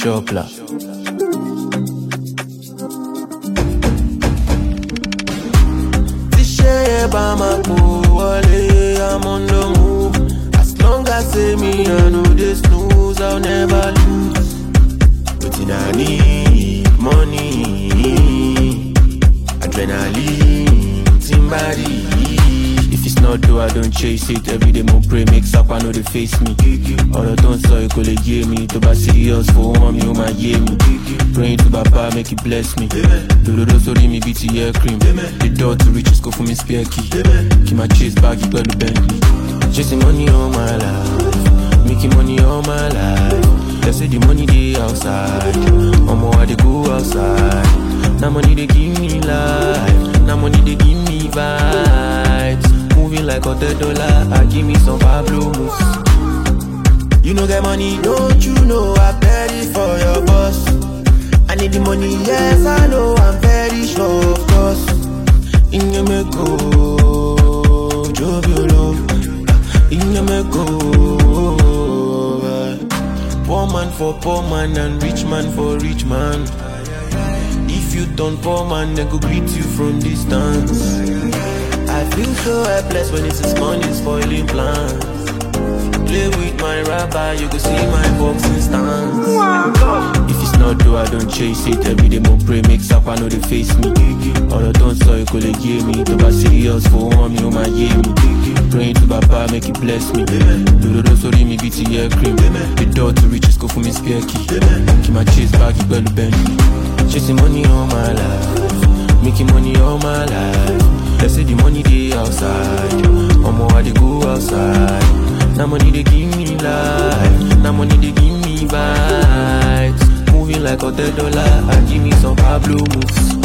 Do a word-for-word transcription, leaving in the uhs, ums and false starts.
Shopla. I'm on the move. As long as say me, I know they snooze, I'll never lose. But in I need money, adrenaline, Timbari. If it's not do, I don't chase it. Every day more pray, makes up, I know they face me. All I don't saw you could hear me. To be serious for one, you might hear me. Praying to Papa, make it bless me. Do do sorry me beat hair cream. The door to riches go for me spare key. Keep my chase back, you better Bentley. Chasing money all my life, making money all my life. They say the money they outside, I'm more they go outside. Now money they give me life, now money they give me vibes. Moving like a dead dollar, I give me some Pablo moves. You know get money, don't you know I bet it for your boss. I need the money, yes I know, I'm very sure of course. In your meko, job your love. In your meko. Poor man for poor man and rich man for rich man. If you turn poor man, they go greet you from distance. I feel so helpless when it's this money spoiling plans. Play with my rapper, you go see my boxing stance. If it's not do, I don't chase it. Every day more pray, makes up, I know they face me. All I don't saw you could hear me. To be serious for one, you might hear me. Praying to Papa, make it bless me. Do do sorry me beat hair cream. The door to riches go for me spare key. Keep my chase back, you better Bentley. Chasing money all my life, making money all my life. They say the money they outside, I'm more they go outside. Now money they give me life, now money they give me vibes. Moving like a dead dollar, and give me some Pablo moves.